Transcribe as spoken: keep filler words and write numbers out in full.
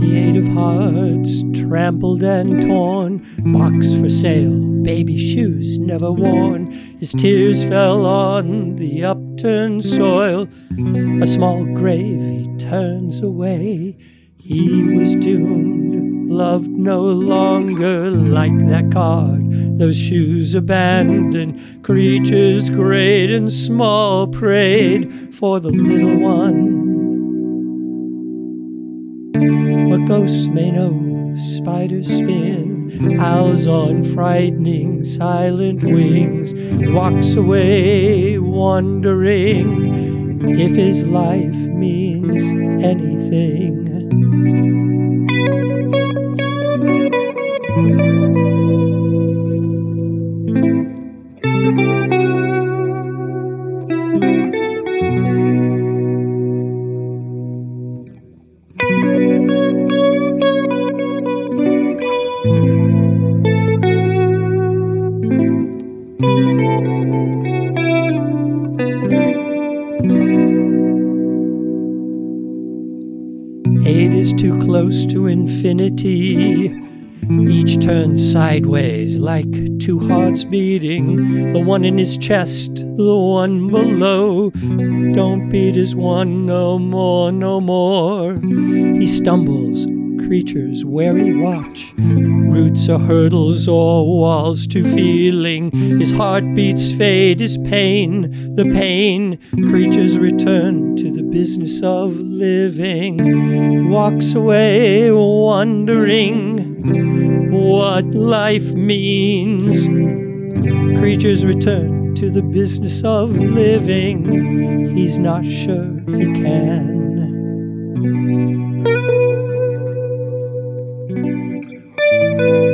The eight of hearts, trampled and torn, box for sale, baby shoes never worn. His tears fell on the upturned soil. A small grave he turns away. He was doomed, loved no longer, like that card, those shoes abandoned. Creatures great and small prayed for the little one. What ghosts may know, spiders spin, owls on frightening silent wings. He walks away wondering if his life means anything. Eight is too close to infinity. Each turns sideways like two hearts beating. The one in his chest, the one below. Don't beat his one no more, no more. He stumbles, creatures wary watch. Roots or hurdles or walls to feeling. His heartbeats fade, his pain, the pain. Creatures return to the business of living. He walks away wondering what life means. Creatures return to the business of living. He's not sure he can. Thank you.